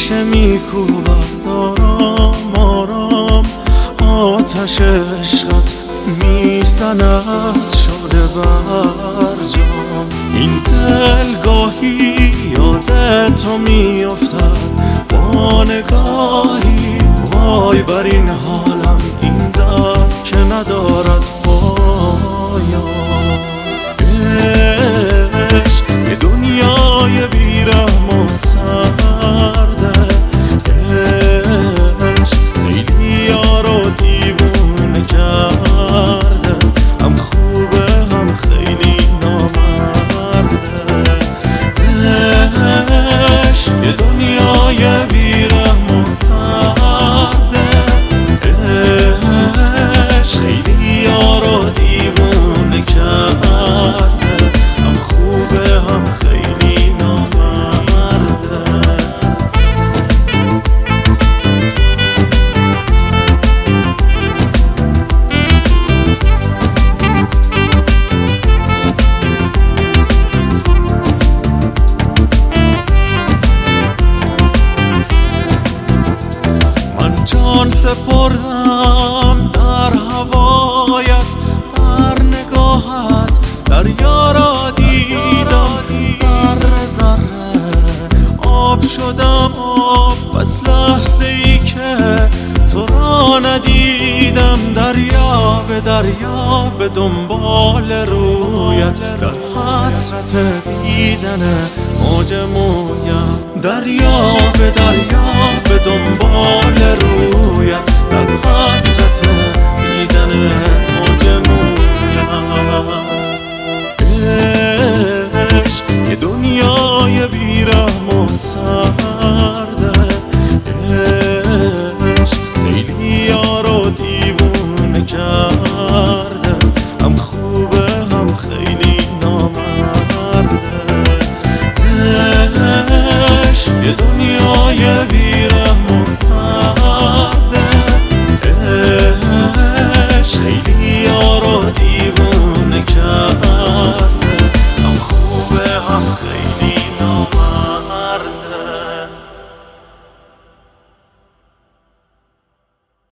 ریشه میکوبد آرام آرام، آتش عشقت میزند شده برجام. این دل گاهی یاد تو میافتد با نگاهی، وای بر این حالم این درد که ندارد پایان. عشق یه دنیای بی‌رحم و سرده، عشق خیلی یارو دیوونه کرده، هم خوبه هم خیلی نامرده. عشق یه دنیای بی‌رحم و سرده، عشق خیلی یارو دیوونه کرده، هم خوبه هم خیلی نامرده. من جان سپردم در هوایت، در نگاهت دریا را دیدم، ذره ذره آب شدم آب، بس لحظه ای که تو را ندیدم. دریا به دنبال رویت، در حسرت دیدن موج مویم. دریا به دنبال رویت، در حسرت دیدن